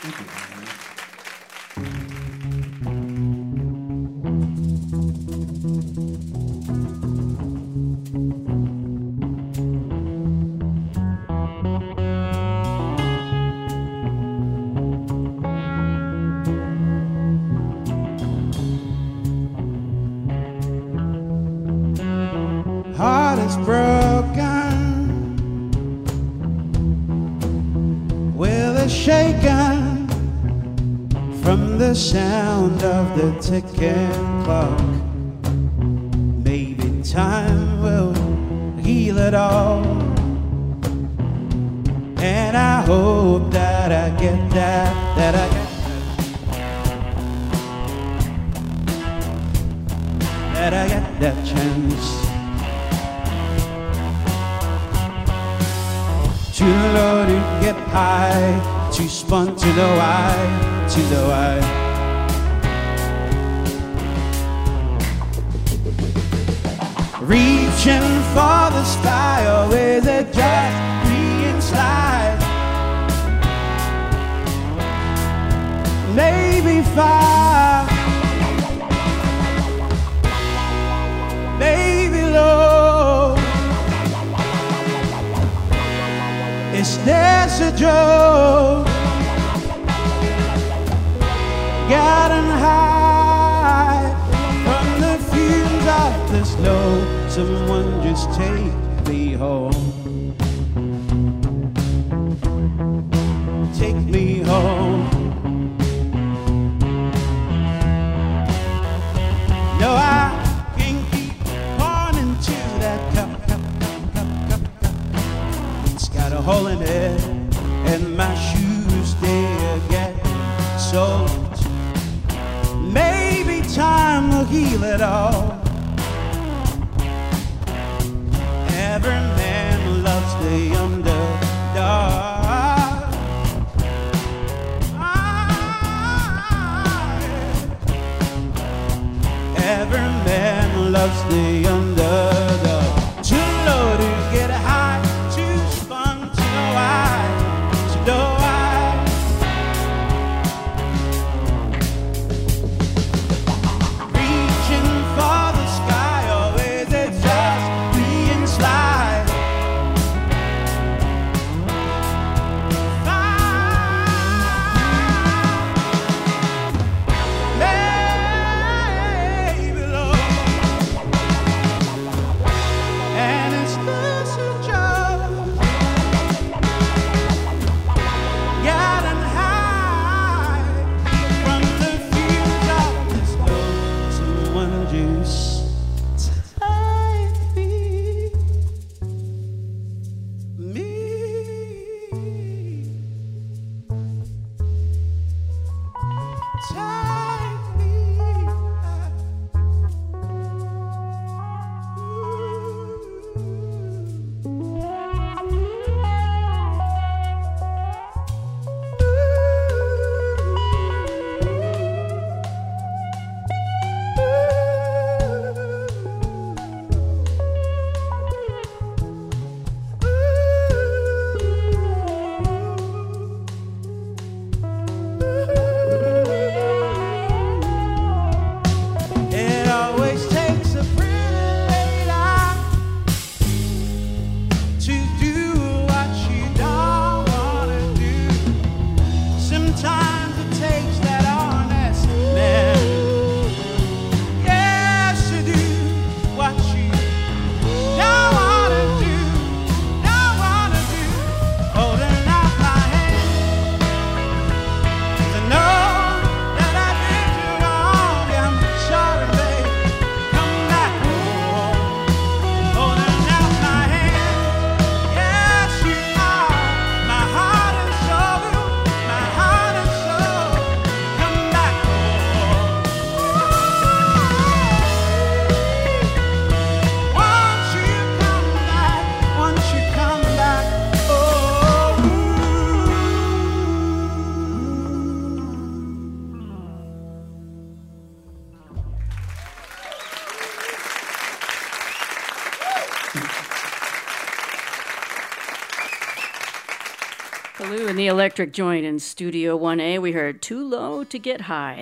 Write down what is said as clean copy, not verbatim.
Thank you. Heart is broken, will it shaken from the sound of the ticking clock? Maybe time will heal it all, and I hope that I get that I get that chance. Too low to get high, too spun to know I. Reaching for the sky, or is it just being sly? Maybe fire, maybe low. Is this a joke? Getting high from the fumes of this low. Someone just take me home. Take me home. No, I can't keep pouring into that cup. It's got a hole in it, and my shoes, they're getting soaked. Maybe time will heal it all. Every man loves the underdog. Every man loves the underdog. Too low to get high, too spun to know reaching for the sky, or is it just being sly? Maybe low. the electric joint in Studio 1A, we heard Too Low to Get High.